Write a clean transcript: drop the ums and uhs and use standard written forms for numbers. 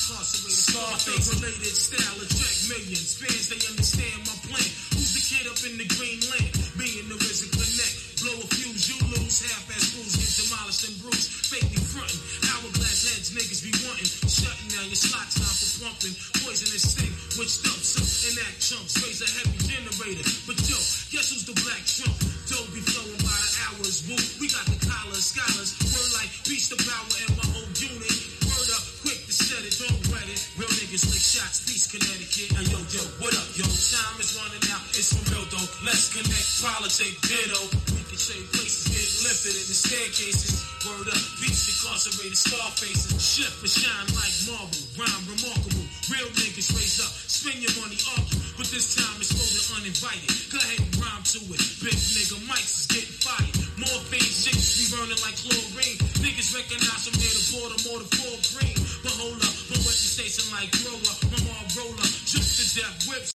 incarcerated. Scarface related style attract millions. Fans, they understand my plan. Who's the kid up in the green land? Me and the RZA connect. Blow a fuse, you lose. Half-ass fools get demolished and bruised. Fake me frontin'. Hourglass heads niggas be wantin'. Shutting down your slot time for pumping. Poisonous sting, which dumps up and act chumps. Raise a heavy generator. But yo, guess who's the black Trump? Dough be flowing by the hours. Woo, we got the collars, scholars. Word like beast the power in my whole unit. Word up, quick to set it, don't wet it. Real niggas lick shots, peace, Connecticut. And yo, what up, yo? Time is running out, it's for real though. Let's connect, politic, ditto. We can trade places, get lifted in the staircases. Word up, beast incarcerated, scarfaces. Shift and shine like marble, rhyme remarkable. Real niggas raise up, spend your money off. But this time it's for the uninvited. Go ahead and rhyme to it. Big nigga Mike's is getting fired. Morphine chicks be burning like chlorine. Niggas recognize I'm near the border, more than 4 green. But hold up, but what you station like grower, my mom roller, just to death whips.